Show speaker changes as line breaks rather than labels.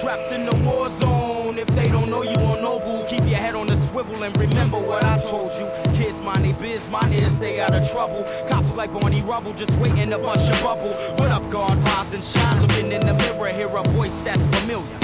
trapped in the war zone. If they don't know you on Noble, keep your head on the swivel and remember what I told you. Kids mind their biz, mine is stay out of trouble. Cops like Barney Rubble, just waiting to bust your bubble. What up, guard? Rise and shine, looking in the mirror, hear a voice that's familiar.